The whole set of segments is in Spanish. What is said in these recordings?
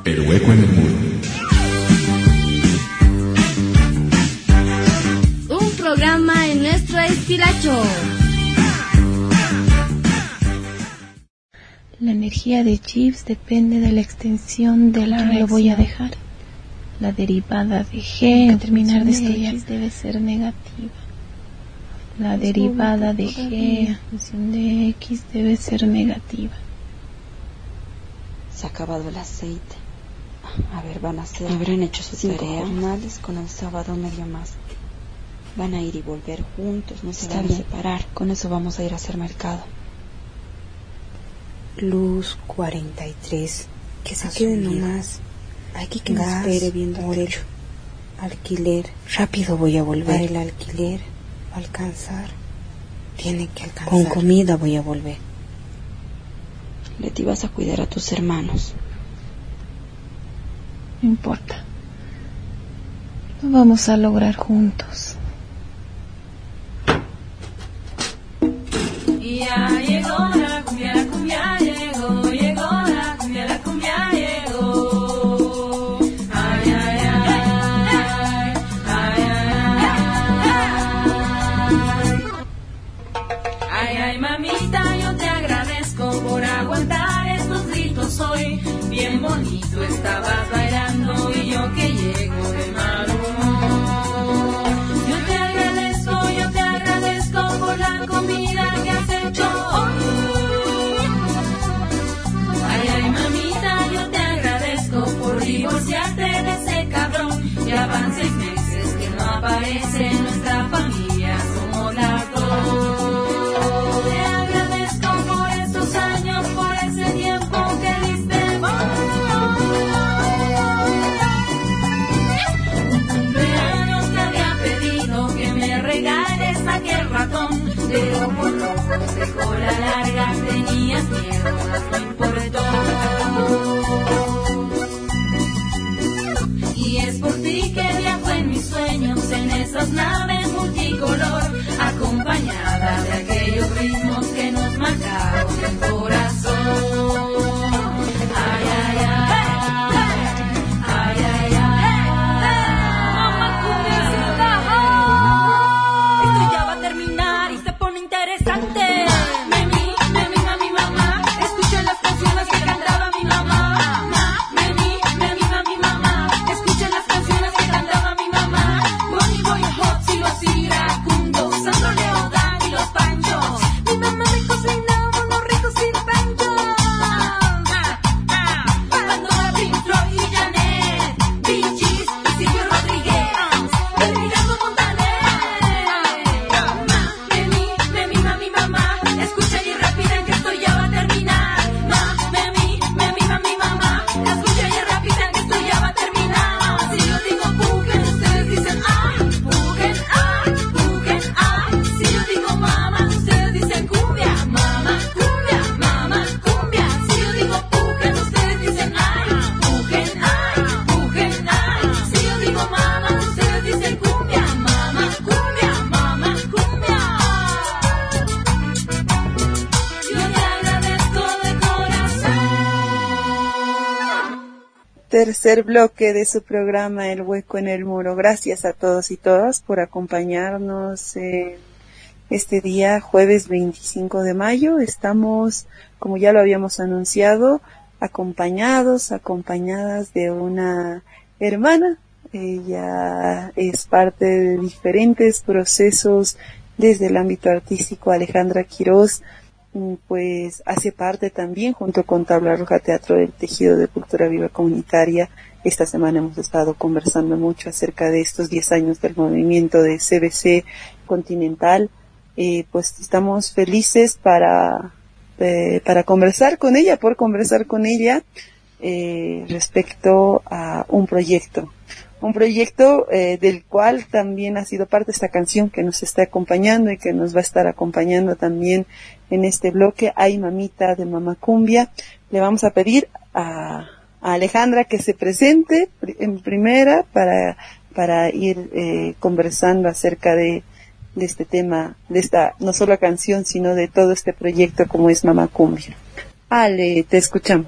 El hueco en el muro. Un programa en nuestro estilacho. La energía de Gibbs depende de la extensión de la reacción. Lo voy a dejar. La derivada de G en terminar de estudiar debe ser negativa. La derivada de G en función de X debe ser negativa. Se ha acabado el aceite. A ver, habrán hecho sus tareas. Jornales con el sábado medio más. Van a ir y volver juntos, no se van a separar. Con eso vamos a ir a hacer mercado. Luz 43. Que se quede nomás. Aquí que me espere viendo el techo. Alquiler. Rápido voy a volver. Para el alquiler va a alcanzar. Tiene que alcanzar. Con comida voy a volver. Leti, vas a cuidar a tus hermanos. No importa. Lo vamos a lograr juntos. Ya llegó la cumbia llegó la cumbia llegó. Ay, ay, ay, ay, ay, ay, ay, mamita, yo te agradezco por aguantar estos gritos hoy. Bien bonito estabas bailando y yo que llego de mal humor. Yo te agradezco por la comida que has hecho hoy. Ay, ay, mamita, yo te agradezco por divorciarte de ese cabrón. Ya van 6 meses que no aparece en nuestra familia, somos las dos. Te agradezco por esos años, por ese tiempo que diste vos. Un cumpleaños te había pedido que me regales aquel ratón, pero por los ojos de cola larga tenías miedo, no importó. Y es por ti que viajo en mis sueños en esas naves multicolor, acompañada de aquellos ritmos que nos marcaron el corazón. Ay, ay, ay, ay, ay, ay. Mamá, esto ya va a terminar y se pone interesante. Mami, mamá, escucha las canciones que cantaba mi mamá. Mami, mamá, escucha las canciones que cantaba mi mamá. Bonnie Boy Hot, Silos iracundos, Sandro Leodán y los Panchos. Mi mamá me cocinaba unos ricos panchos. Pandora, Pink Floyd y Janet, Bee Gees y Silvio Rodríguez, el Ricardo Montaner. Mami, mamá, escucha y rápida que esto ya va a terminar. Mami, mamá, escucha y rápida que esto ya va a terminar. Si yo digo pujen, ustedes dicen ay, pujen, ay, pujen, ay. Si yo digo mamá, ustedes dicen cumbia, mamá, cumbia, mamá, cumbia. Si yo digo pujen, ustedes dicen ay, pujen, ay, pujen, ay. Si yo digo mamá, ustedes dicen cumbia, mamá, cumbia, mamá, cumbia. Yo te agradezco de corazón. Tercer bloque de su programa El Hueco en el Muro. Gracias a todos y todas por acompañarnos este día, jueves 25 de mayo. Estamos, como ya lo habíamos anunciado, acompañadas de una hermana. Ella es parte de diferentes procesos desde el ámbito artístico. Alejandra Quiroz, pues hace parte también, junto con Tabla Roja Teatro, del tejido de cultura viva comunitaria. Esta semana hemos estado conversando mucho acerca de estos 10 años del movimiento de CBC Continental. Pues estamos felices para conversar con ella, respecto a un proyecto del cual también ha sido parte esta canción que nos está acompañando y que nos va a estar acompañando también en este bloque. Ay, mamita, de Mamá Cumbia. Le vamos a pedir a Alejandra que se presente en primera para ir conversando acerca de este tema, de esta no solo canción, sino de todo este proyecto como es Mamá Cumbia. Ale, te escuchamos.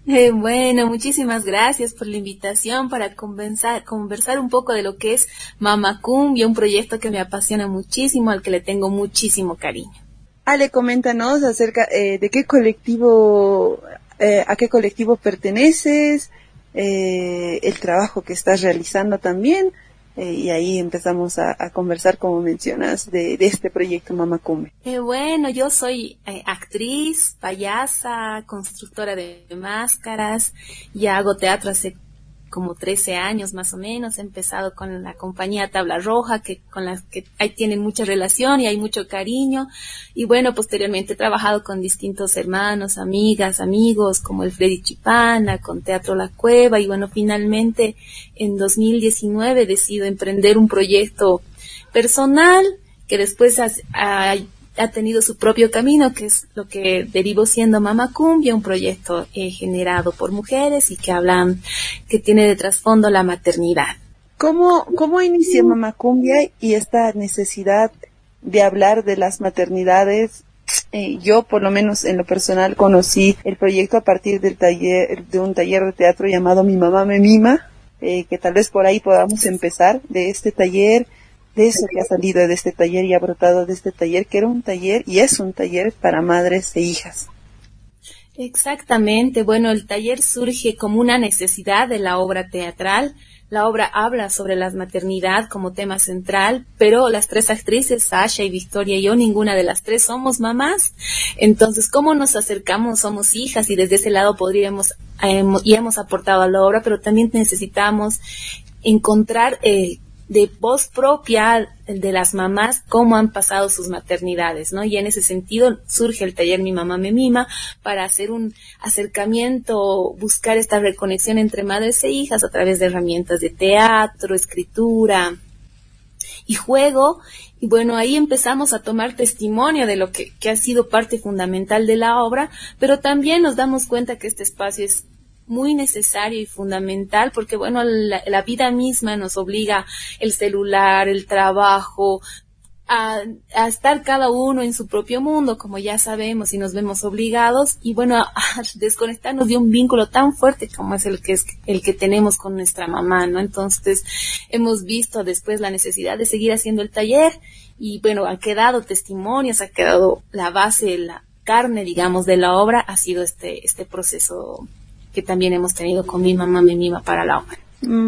Bueno, muchísimas gracias por la invitación para conversar un poco de lo que es Mamacumbia, un proyecto que me apasiona muchísimo, al que le tengo muchísimo cariño. Ale, coméntanos acerca de qué colectivo, a qué colectivo perteneces, el trabajo que estás realizando también, y ahí empezamos a conversar, como mencionas, de este proyecto Mamacumbia. Bueno, yo soy actriz, payasa, constructora de máscaras, ya hago teatro hace como 13 años más o menos. He empezado con la compañía Tabla Roja, con las que ahí tienen mucha relación y hay mucho cariño. Y bueno, posteriormente he trabajado con distintos hermanos, amigas, amigos, como el Freddy Chipana, con Teatro La Cueva. Y bueno, finalmente en 2019 decido emprender un proyecto personal que después ha tenido su propio camino, que es lo que derivó siendo Mamacumbia, un proyecto generado por mujeres y que tiene de trasfondo la maternidad. ¿Cómo inició Mamacumbia y esta necesidad de hablar de las maternidades? Yo, por lo menos en lo personal, conocí el proyecto a partir de un taller de teatro llamado Mi Mamá Me Mima, que tal vez por ahí podamos empezar de este taller, de eso que ha salido de este taller y ha brotado de este taller, que era un taller y es un taller para madres e hijas. Exactamente. Bueno, el taller surge como una necesidad de la obra teatral. La obra habla sobre la maternidad como tema central, pero las tres actrices, Sasha y Victoria y yo, ninguna de las tres somos mamás. Entonces, ¿cómo nos acercamos? Somos hijas y desde ese lado y hemos aportado a la obra, pero también necesitamos encontrar de voz propia de las mamás cómo han pasado sus maternidades, ¿no? Y en ese sentido surge el taller Mi Mamá Me Mima para hacer un acercamiento, buscar esta reconexión entre madres e hijas a través de herramientas de teatro, escritura y juego. Y bueno, ahí empezamos a tomar testimonio de lo que ha sido parte fundamental de la obra, pero también nos damos cuenta que este espacio es muy necesario y fundamental porque, bueno, la vida misma nos obliga, el celular, el trabajo, a estar cada uno en su propio mundo, como ya sabemos, y nos vemos obligados, y bueno, a desconectarnos de un vínculo tan fuerte como es el que tenemos con nuestra mamá, ¿no? Entonces, hemos visto después la necesidad de seguir haciendo el taller, y bueno, han quedado testimonios, ha quedado la base, la carne, digamos, de la obra, ha sido este proceso que también hemos tenido con Mi Mamá Me Mima para la obra.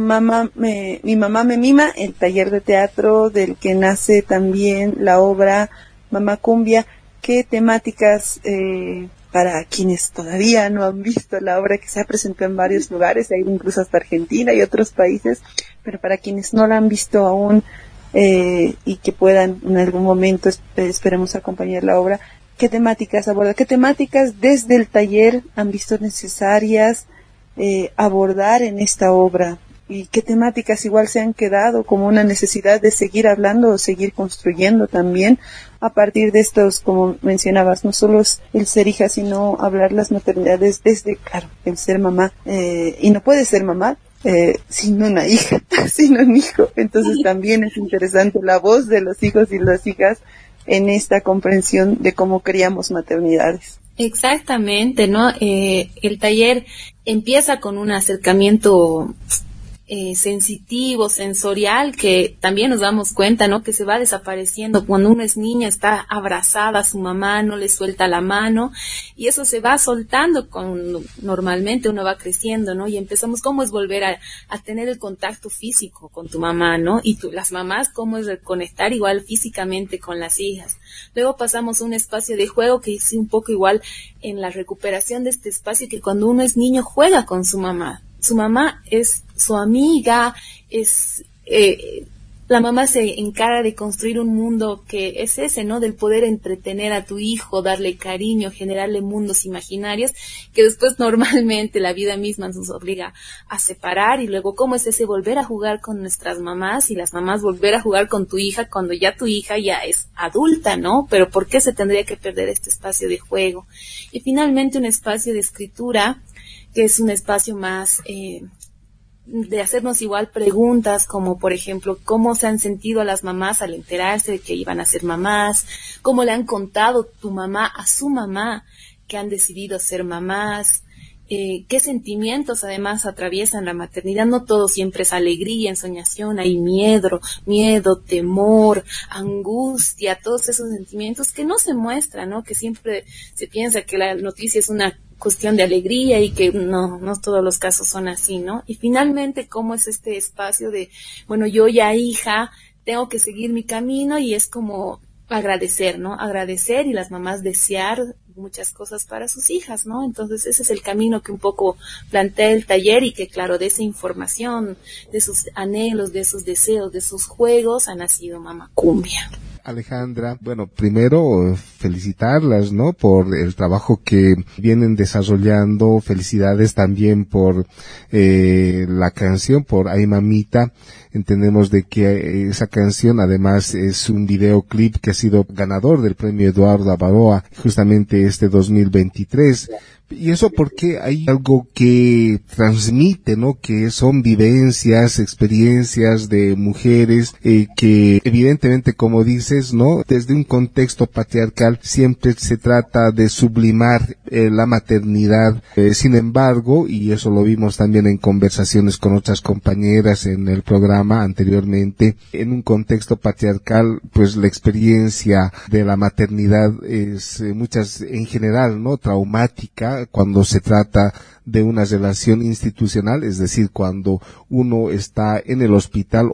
Mi Mamá Me Mima, el taller de teatro del que nace también la obra Mamacumbia. ¿Qué temáticas, para quienes todavía no han visto la obra, que se ha presentado en varios lugares, ha ido incluso hasta Argentina y otros países, pero para quienes no la han visto aún y que puedan en algún momento, esperemos acompañar la obra, ¿qué temáticas aborda? ¿Qué temáticas desde el taller han visto necesarias abordar en esta obra? ¿Y qué temáticas igual se han quedado como una necesidad de seguir hablando o seguir construyendo también a partir de estos, como mencionabas, no solo es el ser hija, sino hablar las maternidades desde, claro, el ser mamá, y no puede ser mamá sin una hija, sin un hijo. Entonces también es interesante la voz de los hijos y las hijas en esta comprensión de cómo criamos maternidades. Exactamente, ¿no? El taller empieza con un acercamiento sensitivo, sensorial, que también nos damos cuenta, ¿no? Que se va desapareciendo cuando uno es niña, está abrazada a su mamá, no le suelta la mano, y eso se va soltando normalmente uno va creciendo, ¿no? Y empezamos, ¿cómo es volver a tener el contacto físico con tu mamá, ¿no? Y las mamás, ¿cómo es reconectar igual físicamente con las hijas? Luego pasamos a un espacio de juego que es un poco igual en la recuperación de este espacio, que cuando uno es niño juega con su mamá. Su mamá es su amiga, la mamá se encarga de construir un mundo que es ese, ¿no? Del poder entretener a tu hijo, darle cariño, generarle mundos imaginarios, que después normalmente la vida misma nos obliga a separar. Y luego, ¿cómo es ese volver a jugar con nuestras mamás y las mamás volver a jugar con tu hija cuando ya tu hija ya es adulta, ¿no? Pero ¿por qué se tendría que perder este espacio de juego? Y finalmente un espacio de escritura, que es un espacio más de hacernos igual preguntas, como por ejemplo, ¿cómo se han sentido las mamás al enterarse de que iban a ser mamás? ¿Cómo le han contado tu mamá a su mamá que han decidido ser mamás? qué sentimientos además atraviesan la maternidad. No todo siempre es alegría, ensoñación, hay miedo, temor, angustia, todos esos sentimientos que no se muestran, ¿no? Que siempre se piensa que la noticia es una cuestión de alegría y que no todos los casos son así, ¿no? Y finalmente, ¿cómo es este espacio de, bueno, yo ya hija, tengo que seguir mi camino y es como agradecer, ¿no? Agradecer y las mamás desear muchas cosas para sus hijas, ¿no? Entonces ese es el camino que un poco plantea el taller y que claro, de esa información, de sus anhelos, de sus deseos, de sus juegos ha nacido Mama Cumbia. Alejandra, bueno, primero felicitarlas, ¿no? Por el trabajo que vienen desarrollando, felicidades también por la canción, por Ay Mamita. Entendemos de que esa canción además es un videoclip que ha sido ganador del premio Eduardo Avaroa justamente este 2023. Y eso porque hay algo que transmite, ¿no? Que son vivencias, experiencias de mujeres que evidentemente, como dices, ¿no? Desde un contexto patriarcal siempre se trata de sublimar la maternidad. Sin embargo, y eso lo vimos también en conversaciones con otras compañeras en el programa anteriormente, en un contexto patriarcal, pues la experiencia de la maternidad es muchas en general, ¿no? Traumática, cuando se trata de una relación institucional, es decir, cuando uno está en el hospital,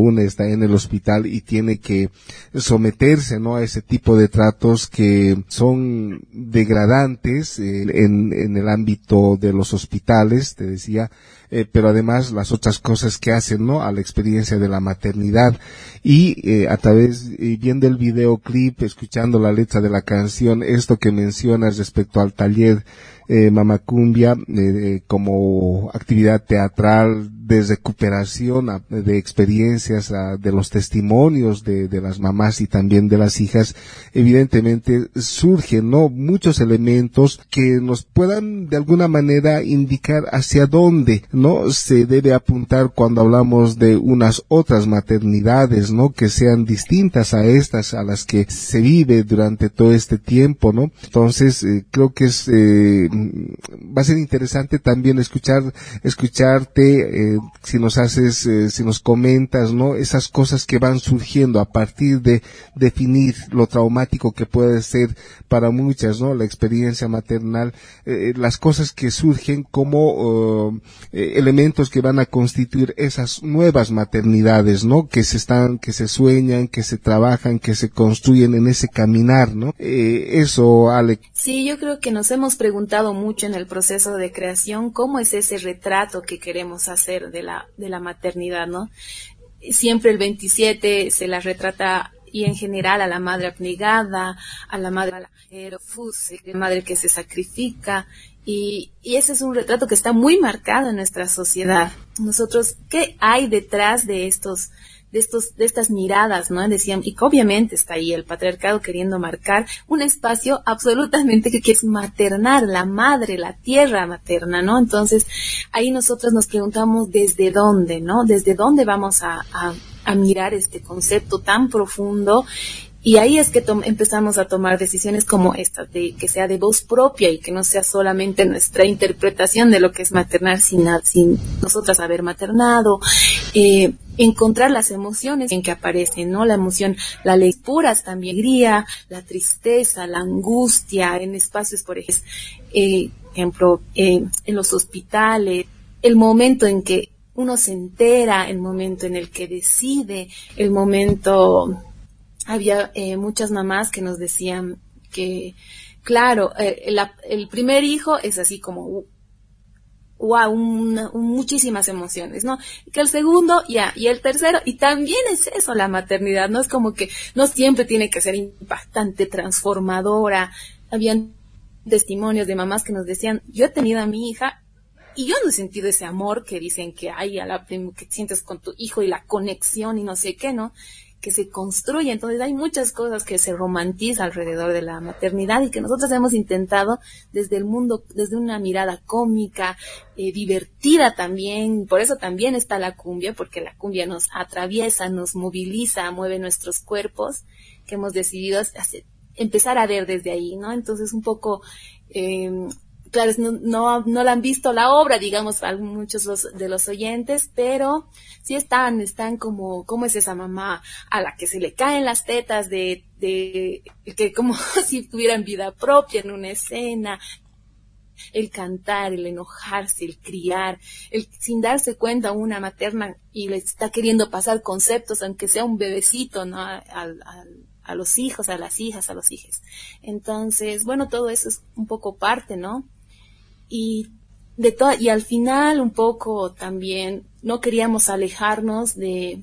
y tiene que someterse, ¿no? A ese tipo de tratos que son degradantes en el ámbito de los hospitales, te decía, pero además las otras cosas que hacen, ¿no? A la experiencia de la maternidad y a través viendo el videoclip, escuchando la letra de la canción, esto que mencionas respecto al taller Mama Cumbia como actividad teatral de recuperación de experiencias, de los testimonios de las mamás y también de las hijas, evidentemente surgen, ¿no? Muchos elementos que nos puedan de alguna manera indicar hacia dónde, ¿no? Se debe apuntar cuando hablamos de unas otras maternidades, ¿no? Que sean distintas a estas, a las que se vive durante todo este tiempo, ¿no? Entonces, creo que es, va a ser interesante también escucharte, si nos comentas, ¿no? Esas cosas que van surgiendo a partir de definir lo traumático que puede ser para muchas, ¿no? La experiencia maternal, las cosas que surgen como elementos que van a constituir esas nuevas maternidades, ¿no? Que se sueñan, que se trabajan, que se construyen en ese caminar, ¿no? Eso, Ale. Sí, yo creo que nos hemos preguntado mucho en el proceso de creación cómo es ese retrato que queremos hacer de la maternidad, ¿no? Siempre el 27 se la retrata y en general a la madre abnegada, a la madre madre que se sacrifica, y ese es un retrato que está muy marcado en nuestra sociedad. Nosotros, ¿qué hay detrás de estas miradas, ¿no? Decían, y que obviamente está ahí el patriarcado queriendo marcar un espacio absolutamente que es maternar, la madre, la tierra materna, ¿no? Entonces, ahí nosotros nos preguntamos desde dónde, ¿no? Desde dónde vamos a mirar este concepto tan profundo. Y ahí es que empezamos a tomar decisiones como esta, de que sea de voz propia y que no sea solamente nuestra interpretación de lo que es maternar sin nosotras haber maternado, encontrar las emociones en que aparecen, ¿no? La emoción, la ley puras también, alegría, la tristeza, la angustia, en espacios, por ejemplo, en los hospitales, el momento en que uno se entera, el momento en el que decide, el momento. Había muchas mamás que nos decían que, claro, el primer hijo es así como, wow, muchísimas emociones, ¿no? Que el segundo, ya, y el tercero, y también es eso la maternidad, ¿no? Es como que no siempre tiene que ser impactante, transformadora. Habían testimonios de mamás que nos decían, yo he tenido a mi hija y yo no he sentido ese amor que dicen que hay que sientes con tu hijo y la conexión y no sé qué, ¿no? Que se construye. Entonces hay muchas cosas que se romantizan alrededor de la maternidad y que nosotros hemos intentado desde el mundo, desde una mirada cómica, divertida también. Por eso también está la cumbia, porque la cumbia nos atraviesa, nos moviliza, mueve nuestros cuerpos, que hemos decidido empezar a ver desde ahí, ¿no? Entonces un poco claro, no la han visto la obra, digamos, muchos de los oyentes, pero sí están como, ¿cómo es esa mamá a la que se le caen las tetas de que como si tuvieran vida propia en una escena? El cantar, el enojarse, el criar, el sin darse cuenta una materna y le está queriendo pasar conceptos, aunque sea un bebecito, ¿no? A los hijos, a las hijas, a los hijos. Entonces, bueno, todo eso es un poco parte, ¿no? Y al final un poco también no queríamos alejarnos de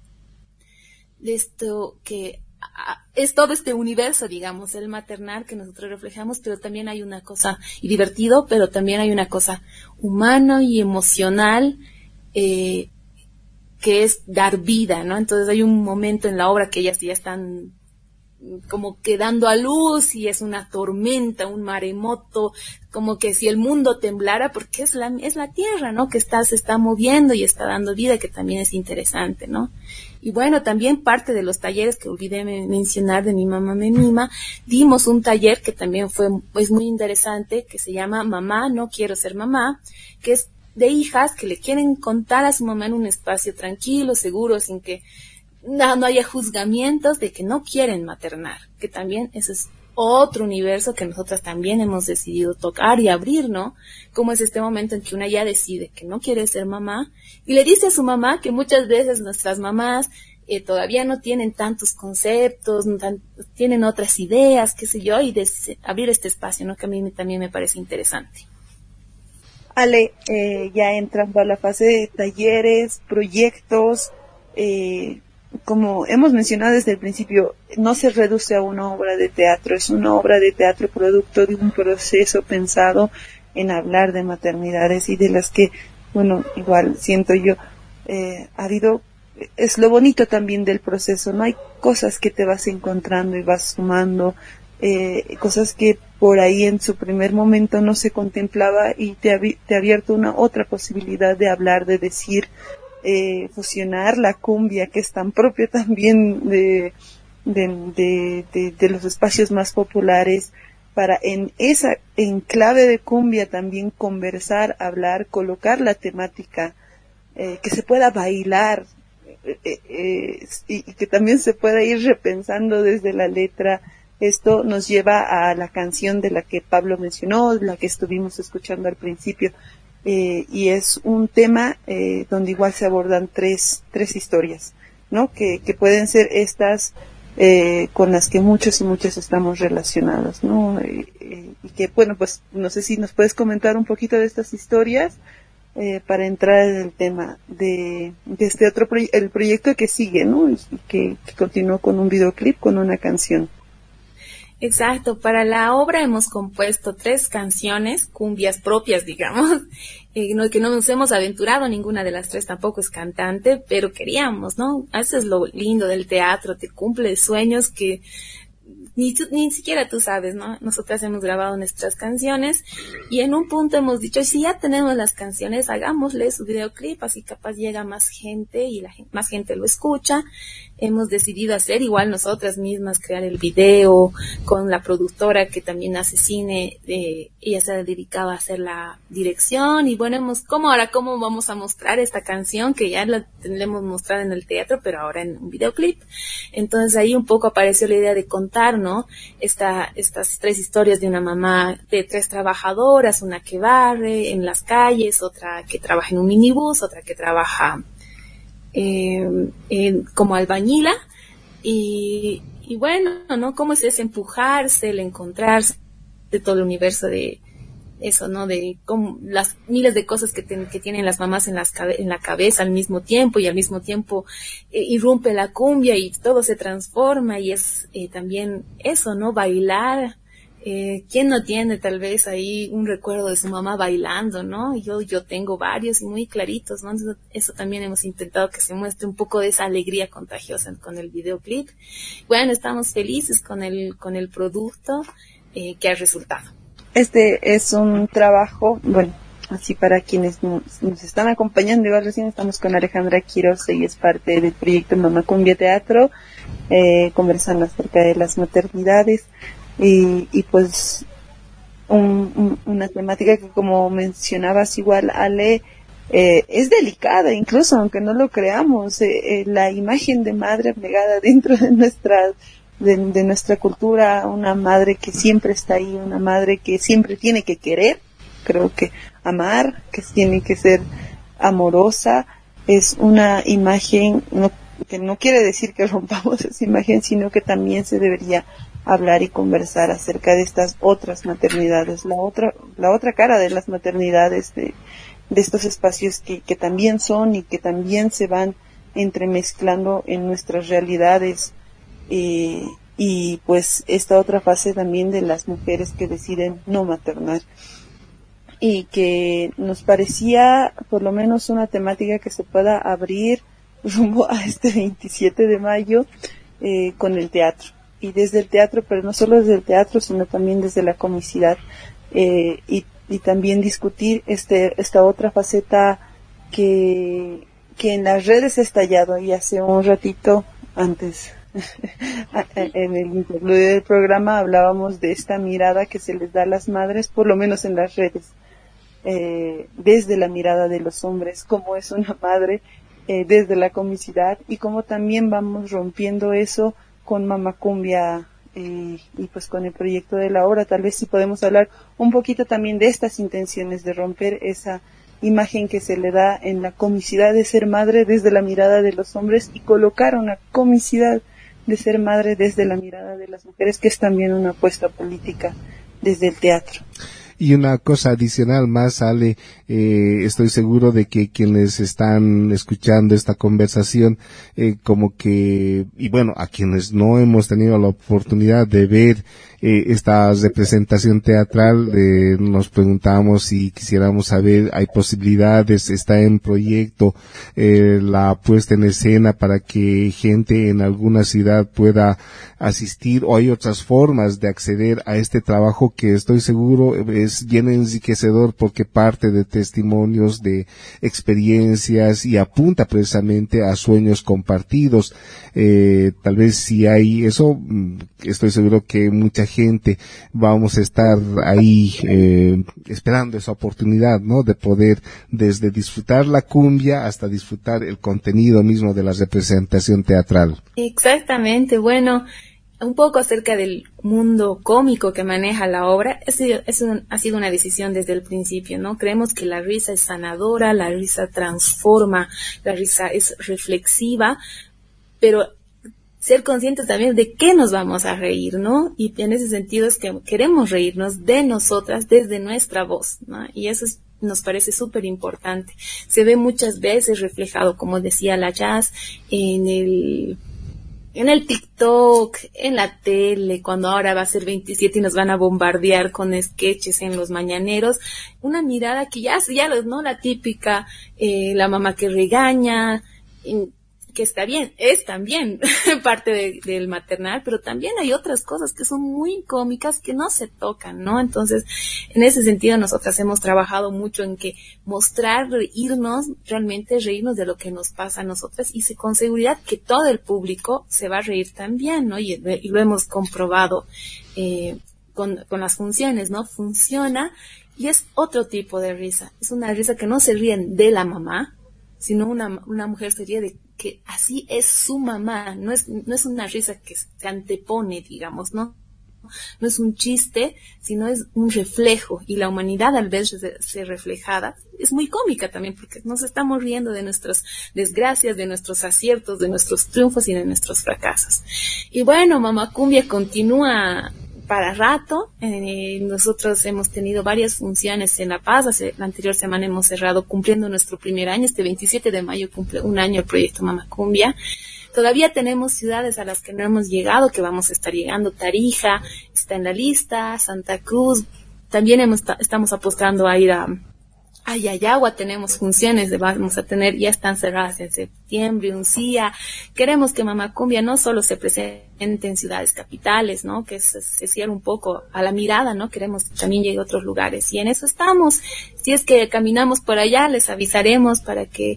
esto que es todo este universo, digamos, el maternal que nosotros reflejamos, pero también hay una cosa, y divertido, pero también hay una cosa humana y emocional, que es dar vida, ¿no? Entonces hay un momento en la obra que ellas ya están como quedando a luz y es una tormenta, un maremoto, como que si el mundo temblara, porque es la tierra, ¿no? Que se está moviendo y está dando vida, que también es interesante, ¿no? Y bueno, también parte de los talleres que olvidé mencionar de Mi Mamá Me Mima, dimos un taller que también es muy interesante, que se llama Mamá, no quiero ser mamá, que es de hijas que le quieren contar a su mamá en un espacio tranquilo, seguro, sin que no haya juzgamientos de que no quieren maternar, que también eso es otro universo que nosotras también hemos decidido tocar y abrir, ¿no? Como es este momento en que una ya decide que no quiere ser mamá y le dice a su mamá que muchas veces nuestras mamás todavía no tienen tantos conceptos, tienen otras ideas, qué sé yo, y abrir este espacio, ¿no? Que a mí también me parece interesante. Ale, ya entrando a la fase de talleres, proyectos, como hemos mencionado desde el principio, no se reduce a una obra de teatro, es una obra de teatro producto de un proceso pensado en hablar de maternidades y de las que, bueno, igual siento yo, es lo bonito también del proceso, ¿no? Hay cosas que te vas encontrando y vas sumando, cosas que por ahí en su primer momento no se contemplaba y te ha abierto una otra posibilidad de hablar, de decir, fusionar la cumbia, que es tan propia también de los espacios más populares, para en esa enclave de cumbia también conversar, hablar, colocar la temática, que se pueda bailar, y que también se pueda ir repensando desde la letra. Esto nos lleva a la canción de la que Pablo mencionó, la que estuvimos escuchando al principio, y es un tema donde igual se abordan tres historias, ¿no? Que pueden ser estas con las que muchos y muchas estamos relacionados, ¿no? Y que, bueno, pues no sé si nos puedes comentar un poquito de estas historias para entrar en el tema de este otro el proyecto que sigue, ¿no? Y que continuó con un videoclip, con una canción. Exacto, para la obra hemos compuesto 3 canciones, cumbias propias, digamos, que no nos hemos aventurado, ninguna de las 3 tampoco es cantante, pero queríamos, ¿no? Eso es lo lindo del teatro, te cumple sueños que ni siquiera tú sabes, ¿no? Nosotras hemos grabado nuestras canciones y en un punto hemos dicho, si ya tenemos las canciones, hagámosle su videoclip, así capaz llega más gente y más gente lo escucha. Hemos decidido hacer igual nosotras mismas, crear el video con la productora que también hace cine, ella se dedicaba a hacer la dirección y bueno, ¿cómo vamos a mostrar esta canción que ya la hemos mostrado en el teatro, pero ahora en un videoclip? Entonces ahí un poco apareció la idea de contar, ¿no? Estas 3 historias de una mamá, de 3 trabajadoras, una que barre en las calles, otra que trabaja en un minibús, otra que trabaja como albañila y bueno, ¿no? Cómo es ese empujarse, el encontrarse de todo el universo de eso, ¿no? De cómo las miles de cosas que tienen las mamás en la cabeza al mismo tiempo y al mismo tiempo irrumpe la cumbia y todo se transforma y es también eso, ¿no? Bailar. ¿Quién no tiene tal vez ahí un recuerdo de su mamá bailando, ¿no? Yo tengo varios y muy claritos, ¿no? Entonces, eso también hemos intentado que se muestre un poco de esa alegría contagiosa con el videoclip. Bueno, estamos felices con el producto que ha resultado. Este es un trabajo, bueno, así para quienes nos están acompañando, igual recién estamos con Alejandra Quiroz, ella es parte del proyecto Mamá Cumbia Teatro, conversando acerca de las maternidades. Y pues una temática que, como mencionabas igual, Ale, es delicada, incluso aunque no lo creamos. La imagen de madre abnegada dentro de nuestra cultura, una madre que siempre está ahí, una madre que siempre tiene que querer, creo que amar, que tiene que ser amorosa, es una imagen que no quiere decir que rompamos esa imagen, sino que también se debería hablar y conversar acerca de estas otras maternidades, la otra cara de las maternidades, de estos espacios que también son y que también se van entremezclando en nuestras realidades, y pues esta otra fase también de las mujeres que deciden no maternar, y que nos parecía por lo menos una temática que se pueda abrir rumbo a este 27 de mayo con el teatro. Y desde el teatro, pero no solo desde el teatro, sino también desde la comicidad, y también discutir esta otra faceta que en las redes ha estallado. Y hace un ratito, antes, en el interludio del programa, hablábamos de esta mirada que se les da a las madres, por lo menos en las redes, desde la mirada de los hombres, cómo es una madre, desde la comicidad, y cómo también vamos rompiendo eso con Mama Cumbia, y pues con el proyecto de la obra. Tal vez sí podemos hablar un poquito también de estas intenciones de romper esa imagen que se le da en la comicidad de ser madre desde la mirada de los hombres, y colocar una comicidad de ser madre desde la mirada de las mujeres, que es también una apuesta política desde el teatro. Y una cosa adicional más, Ale, estoy seguro de que quienes están escuchando esta conversación, como que, y bueno, a quienes no hemos tenido la oportunidad de ver esta representación teatral, nos preguntamos si quisiéramos saber, hay posibilidades, está en proyecto la puesta en escena para que gente en alguna ciudad pueda asistir, o hay otras formas de acceder a este trabajo que estoy seguro es bien enriquecedor, porque parte de testimonios, de experiencias, y apunta precisamente a sueños compartidos. Tal vez si hay eso, estoy seguro que mucha gente vamos a estar ahí esperando esa oportunidad, ¿no? De poder desde disfrutar la cumbia hasta disfrutar el contenido mismo de la representación teatral. Exactamente. Bueno, un poco acerca del mundo cómico que maneja la obra, ha sido una decisión desde el principio, ¿no? Creemos que la risa es sanadora, la risa transforma, la risa es reflexiva, pero ser conscientes también de qué nos vamos a reír, ¿no? Y en ese sentido es que queremos reírnos de nosotras desde nuestra voz, ¿no? Y eso nos parece súper importante. Se ve muchas veces reflejado, como decía la Jazz, en el TikTok, en la tele, cuando ahora va a ser 27 y nos van a bombardear con sketches en los mañaneros, una mirada que ya ¿no? La típica, la mamá que regaña, que está bien, es también parte del maternal, pero también hay otras cosas que son muy cómicas que no se tocan, ¿no? Entonces, en ese sentido, nosotras hemos trabajado mucho en que mostrar, realmente reírnos de lo que nos pasa a nosotras, y con seguridad que todo el público se va a reír también, ¿no? Y lo hemos comprobado con las funciones, ¿no? Funciona, y es otro tipo de risa. Es una risa que no se ríen de la mamá, sino una mujer se ríe de que así es su mamá. No es una risa que se antepone, digamos, ¿no? No es un chiste, sino es un reflejo, y la humanidad al verse reflejada es muy cómica también, porque nos estamos riendo de nuestras desgracias, de nuestros aciertos, de nuestros triunfos y de nuestros fracasos. Y bueno, Mama Cumbia continúa para rato. Nosotros hemos tenido varias funciones en La Paz. La anterior semana hemos cerrado cumpliendo nuestro primer año. Este 27 de mayo cumple un año el proyecto Mama Cumbia. Todavía tenemos ciudades a las que no hemos llegado, que vamos a estar llegando. Tarija está en la lista, Santa Cruz. También estamos apostando a ir a Yayagua. Tenemos funciones, vamos a tener, ya están cerradas en septiembre, Uncía. Queremos que Mama Cumbia no solo se presente en ciudades capitales, ¿no? Que se cierre un poco a la mirada, ¿no? Queremos que también llegue a otros lugares, y en eso estamos. Si es que caminamos por allá, les avisaremos para que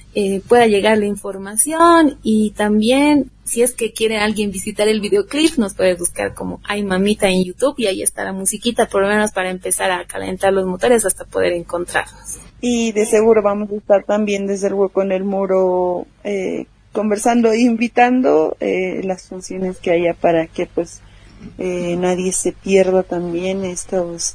pueda llegar la información. Y también, si es que quiere alguien visitar el videoclip, nos puede buscar como Ay Mamita en YouTube, y ahí está la musiquita, por lo menos para empezar a calentar los motores hasta poder encontrarnos. Y de seguro vamos a estar también desde el Hueco en el Muro conversando e invitando las funciones que haya para que pues nadie se pierda también estas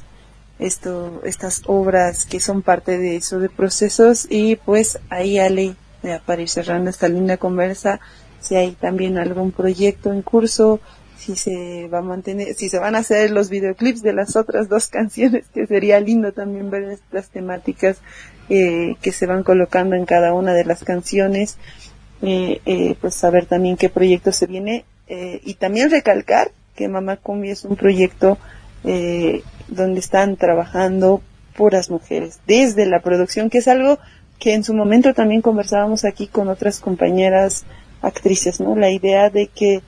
obras que son parte de eso, de procesos. Y pues ahí, Ale, para ir cerrando esta linda conversa, si hay también algún proyecto en curso, si se va a mantener, si se van a hacer los videoclips de las otras 2 canciones, que sería lindo también ver estas temáticas que se van colocando en cada una de las canciones, pues saber también qué proyecto se viene, y también recalcar que Mamá Cumbia es un proyecto donde están trabajando puras mujeres, desde la producción, que es algo que en su momento también conversábamos aquí con otras compañeras actrices, ¿no? La idea de que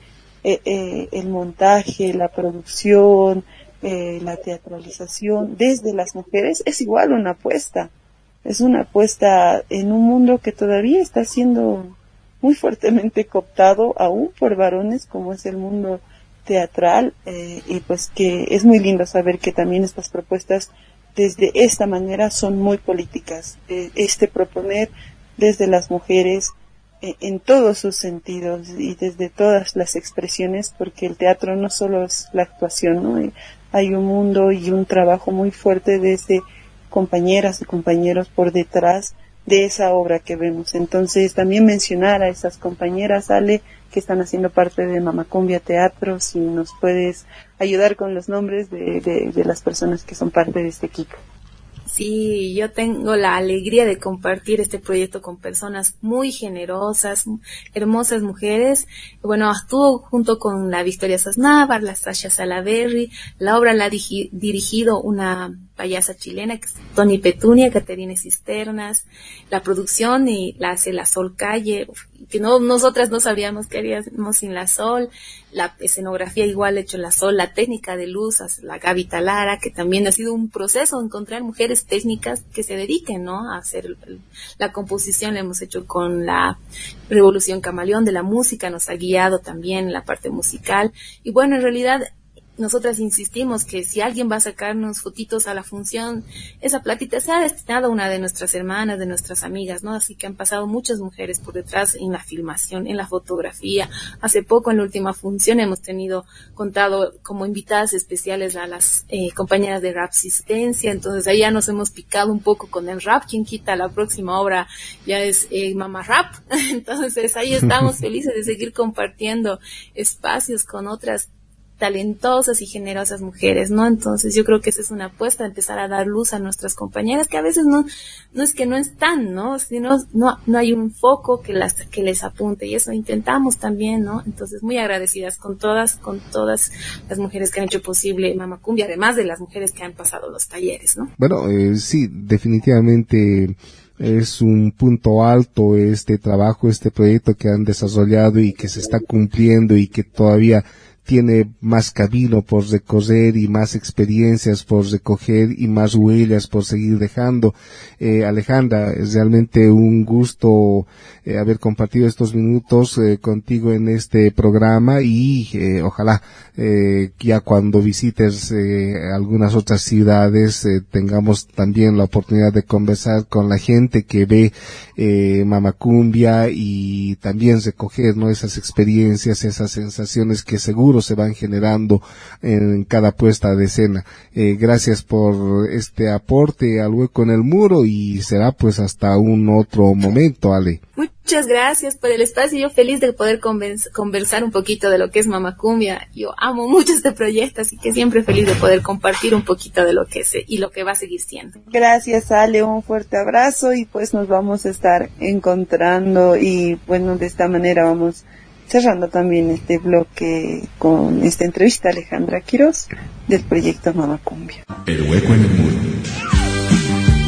el montaje, la producción, la teatralización desde las mujeres es igual una apuesta. Es una apuesta en un mundo que todavía está siendo muy fuertemente cooptado aún por varones, como es el mundo teatral, y pues que es muy lindo saber que también estas propuestas desde esta manera son muy políticas. Proponer desde las mujeres en todos sus sentidos y desde todas las expresiones, porque el teatro no solo es la actuación, ¿no? Hay un mundo y un trabajo muy fuerte desde compañeras y compañeros por detrás de esa obra que vemos. Entonces también mencionar a esas compañeras, Ale, que están haciendo parte de Mamá Cumbia Teatro, si nos puedes ayudar con los nombres de las personas que son parte de este equipo. Sí, yo tengo la alegría de compartir este proyecto con personas muy generosas, hermosas mujeres. Bueno, estuvo junto con la Victoria Sasnávar, la Sasha Salaberry. La obra la ha dirigido una payasa chilena, que es Tony Petunia, Caterina Cisternas. La producción y la hace la Sol Calle, que nosotras no sabríamos qué haríamos sin la Sol. La escenografía igual hecho la Sol, la técnica de luz, la Gaby Talara, que también ha sido un proceso encontrar mujeres técnicas que se dediquen, ¿no?, a hacer la composición. La hemos hecho con la Revolución Camaleón de la música, nos ha guiado también la parte musical. Y bueno, en realidad nosotras insistimos que si alguien va a sacarnos fotitos a la función, esa platita sea destinada a una de nuestras hermanas, de nuestras amigas, ¿no? Así que han pasado muchas mujeres por detrás en la filmación, en la fotografía. Hace poco, en la última función, hemos contado como invitadas especiales a las compañeras de Rapsistencia. Entonces ahí ya nos hemos picado un poco con el rap. Quien quita, la próxima obra ya es Mamá Rap. Entonces ahí estamos felices de seguir compartiendo espacios con otras talentosas y generosas mujeres, ¿no? Entonces yo creo que esa es una apuesta, empezar a dar luz a nuestras compañeras, que a veces no es que no están, ¿no? Sino no hay un foco que les apunte, y eso intentamos también, ¿no? Entonces muy agradecidas con todas las mujeres que han hecho posible Mamá Cumbia, además de las mujeres que han pasado los talleres, ¿no? Bueno, sí, definitivamente es un punto alto este trabajo, este proyecto que han desarrollado y que se está cumpliendo y que todavía tiene más camino por recorrer y más experiencias por recoger y más huellas por seguir dejando. Alejandra, es realmente un gusto haber compartido estos minutos contigo en este programa, y ojalá ya cuando visites algunas otras ciudades tengamos también la oportunidad de conversar con la gente que ve Mamá Cumbia, y también recoger, ¿no?, esas experiencias, esas sensaciones que seguro se van generando en cada puesta de escena. Gracias por este aporte al Hueco en el Muro, y será pues hasta un otro momento, Ale. Muchas gracias por el espacio. Yo feliz de poder conversar un poquito de lo que es Mamá Cumbia. Yo amo mucho este proyecto, así que siempre feliz de poder compartir un poquito de lo que es y lo que va a seguir siendo. Gracias, Ale, un fuerte abrazo, y pues nos vamos a estar encontrando, y bueno, de esta manera vamos cerrando también este bloque con esta entrevista a Alejandra Quiroz del proyecto Mamá Cumbia. El Hueco en el Muro.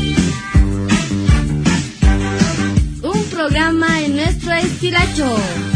Un programa en nuestro estilacho.